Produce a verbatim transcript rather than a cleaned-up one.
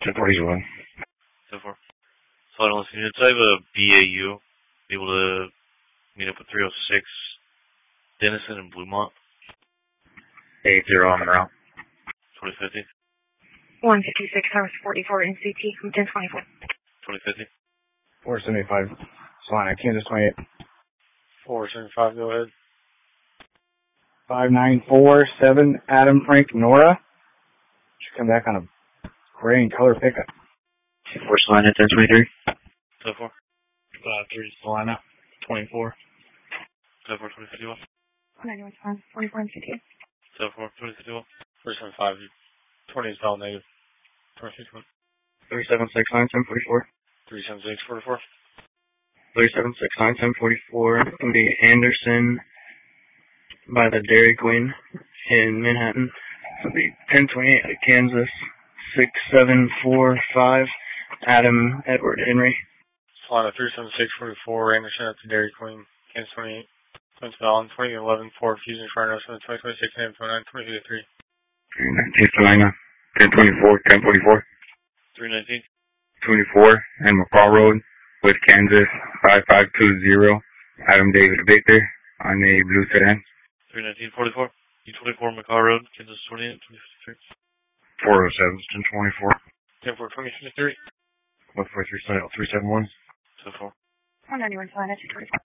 ten forty-one. ten four. So I don't listen. Units, I have a B A U. Be able to meet up with three oh six. Denison and Bluemont. eight zero on the route. twenty fifty. one fifty-six, hours forty-four, N C T, from ten twenty-four. twenty fifty. four seventy-five. Salina, Kansas twenty-eight. four seventy-five, go ahead. five nine four seven, Adam Frank Nora. Should come back on a gray and color pickup. four Salina, ten twenty-three. ten four. five three Salina, twenty-four. ten four, twenty fifty-one. ninety-one, forty-four, N C T. ten four, twenty fifty-one. three seventy-five, twenty is all negative. twenty fifty-one. three seven six nine, ten forty-four. three seventy-six, forty-four. three seven six nine, ten forty-four. It's going to be Anderson by the Dairy Queen in Manhattan. It'll be ten twenty-eight at Kansas. six seven four five, Adam Edward Henry. Salina, three seventy-six, forty-four. Anderson at the Dairy Queen. Kansas twenty-eight. Twins Vallon, twenty eleven, four. Fusion Inferno, twenty twenty-six, name twenty-nine, twenty fifty-three. three nineteen Salina, ten twenty-four, ten forty-four. three nineteen. twenty-four, and McCall Road with Kansas, five five two zero, Adam David Victor on a blue sedan. three nineteen, forty-four. U twenty-four, McCall Road, Kansas twenty-eight, twenty fifty-three. four oh seven, ten twenty-four. ten four, twenty fifty-three. one four three, three seven one. ten four. one ninety-one, Salina, two twenty-four.